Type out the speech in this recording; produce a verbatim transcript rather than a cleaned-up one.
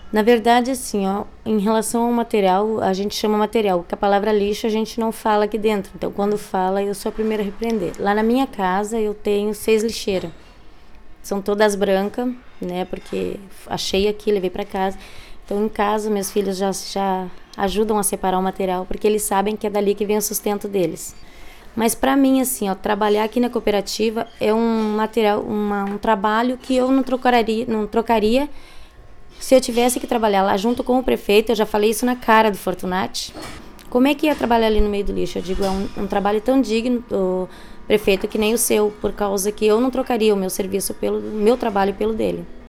Na verdade, assim, ó, em relação ao material, a gente chama material, porque a palavra lixo a gente não fala aqui dentro. Então, quando fala, eu sou a primeira a repreender. Lá na minha casa, eu tenho seis lixeiras. São todas brancas, né? Porque achei aqui, levei para casa. Então, em casa, meus filhos já, já ajudam a separar o material, porque eles sabem que é dali que vem o sustento deles. Mas para mim, assim, ó, trabalhar aqui na cooperativa é um material, uma, um trabalho que eu não trocaria, não trocaria se eu tivesse que trabalhar lá junto com o prefeito. Eu já falei isso na cara do Fortunati. Como é que ia trabalhar ali no meio do lixo? Eu digo, é um, um trabalho tão digno do prefeito que nem o seu, por causa que eu não trocaria o meu serviço pelo o meu trabalho pelo dele.